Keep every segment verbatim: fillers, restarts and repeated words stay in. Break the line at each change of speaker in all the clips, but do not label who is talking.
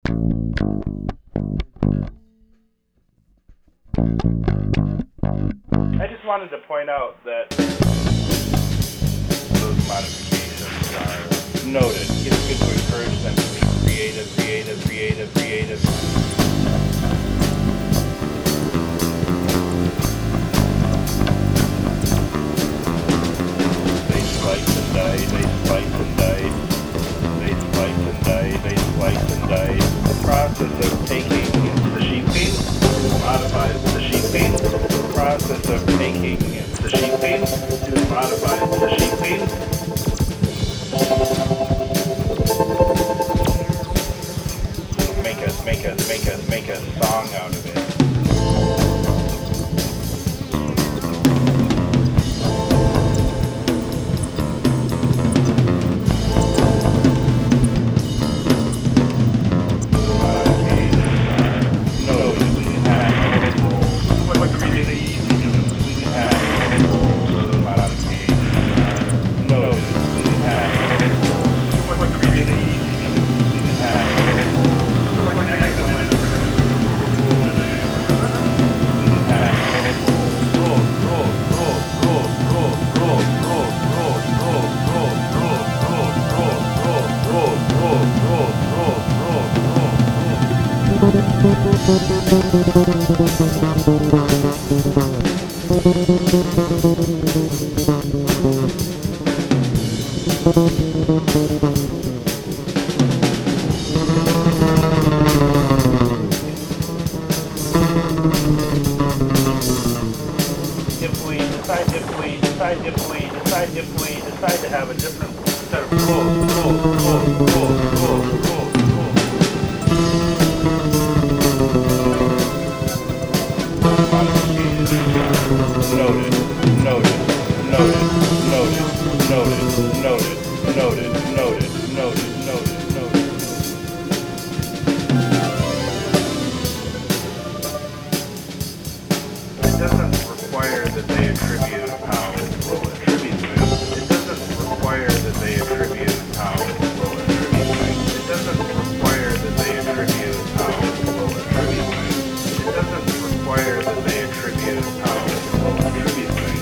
I just wanted to point out that those modifications are noted. It's good to encourage them to be creative, creative, creative, creative. They slice and dice, they slice and dice, they slice and dice, they slice and dice. The process of taking the sheet paint modifies the sheet paint. The process of taking the sheet paint to modify the sheet paint. Make us, make us, make us, make a song out of it. If we decide, if we decide, if we decide, if we decide to have a different set of rules, rules, rules, rules, rules, rules. Noted, noted, noted, noted, noted, noted, noted, noted, noted, noted, noted. It doesn't require that they attribute how we'll attribute things. It doesn't require that they attribute how we'll attribute things. It doesn't require that they attribute how we'll attribute things. It doesn't require that they attribute how we'll attribute things.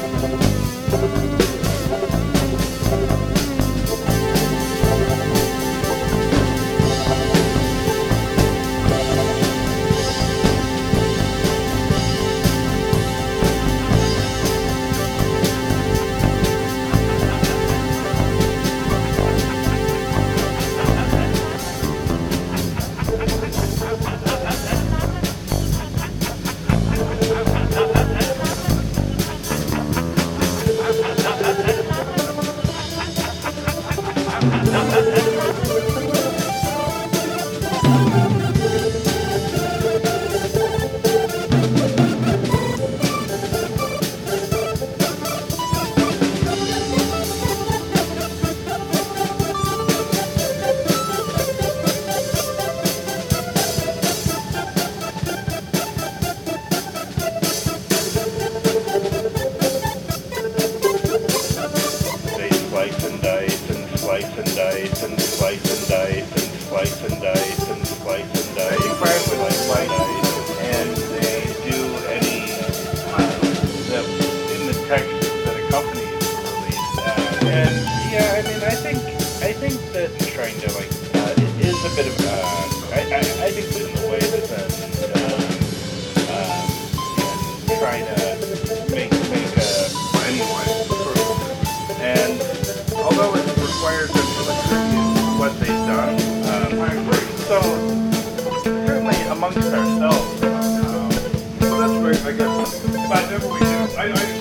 Amongst ourselves. Um, so that's great, I guess. But whatever we do, I, I